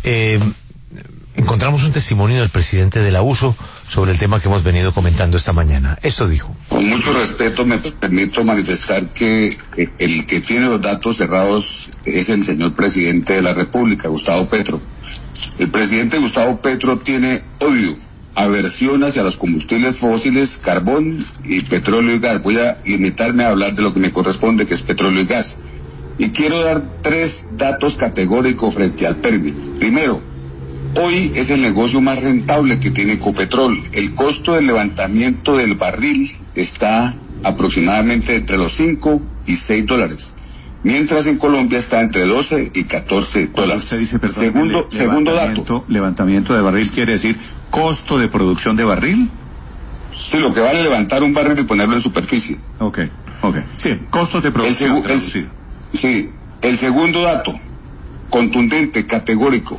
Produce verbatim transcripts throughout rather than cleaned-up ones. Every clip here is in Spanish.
eh, encontramos un testimonio del presidente de la U S O sobre el tema que hemos venido comentando esta mañana. Esto dijo. Con mucho respeto me permito manifestar que el que tiene los datos cerrados es el señor presidente de la República, Gustavo Petro. El presidente Gustavo Petro tiene odio, aversión hacia los combustibles fósiles, carbón y petróleo y gas. Voy a limitarme a hablar de lo que me corresponde, que es petróleo y gas. Y quiero dar tres datos categóricos frente al PERMI. Primero, hoy es el negocio más rentable que tiene Ecopetrol. El costo del levantamiento del barril está aproximadamente entre los cinco y seis dólares. Mientras en Colombia está entre doce y catorce dólares. Usted dice, perdón, segundo, le, segundo levantamiento, dato. Levantamiento de barril quiere decir costo de producción de barril. Sí, lo que vale levantar un barril y ponerlo en superficie. Ok, ok. Sí, costos de producción. El segu- el, sí, el segundo dato, contundente, categórico.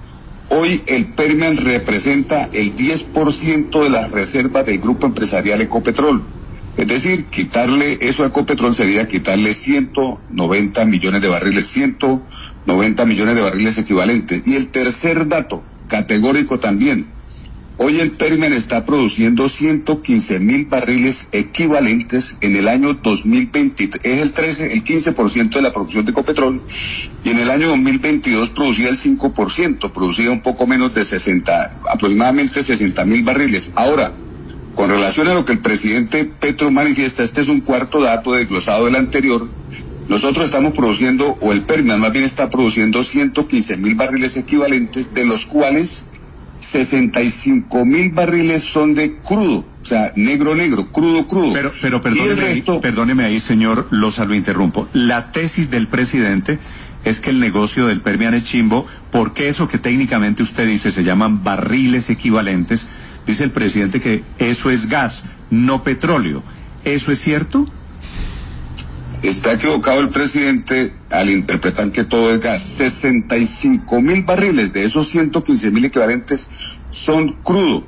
Hoy el Permian representa el diez por ciento de las reservas del grupo empresarial Ecopetrol. Es decir, quitarle eso a Ecopetrol sería quitarle ciento noventa millones de barriles, ciento noventa millones de barriles equivalentes. Y el tercer dato, categórico también. Hoy el Permian está produciendo ciento quince mil barriles equivalentes en el año dos mil veintitrés. Es el trece, el quince por ciento de la producción de Ecopetrol. Y en el año dos mil veintidós producía el cinco por ciento, producía un poco menos de sesenta, aproximadamente sesenta mil barriles. Ahora, con relación a lo que el presidente Petro manifiesta, este es un cuarto dato desglosado del anterior. Nosotros estamos produciendo, o el Permian más bien está produciendo ciento quince mil barriles equivalentes, de los cuales sesenta y cinco mil barriles son de crudo, o sea, negro, negro, crudo, crudo. Pero, pero perdóneme, resto... ahí, perdóneme ahí, señor Loza, lo interrumpo. La tesis del presidente es que el negocio del Permian es chimbo, porque eso que técnicamente usted dice se llaman barriles equivalentes, dice el presidente que eso es gas, no petróleo. ¿Eso es cierto? Está equivocado el presidente al interpretar que todo es gas. sesenta y cinco mil barriles de esos ciento quince mil equivalentes son crudo.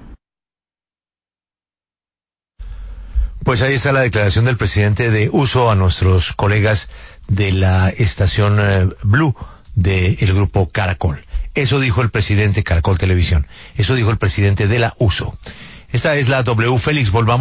Pues ahí está la declaración del presidente de U S O a nuestros colegas de la estación eh, Blue del grupo Caracol. Eso dijo el presidente Caracol Televisión. Eso dijo el presidente de la U S O. Esta es la W. Félix, volvamos.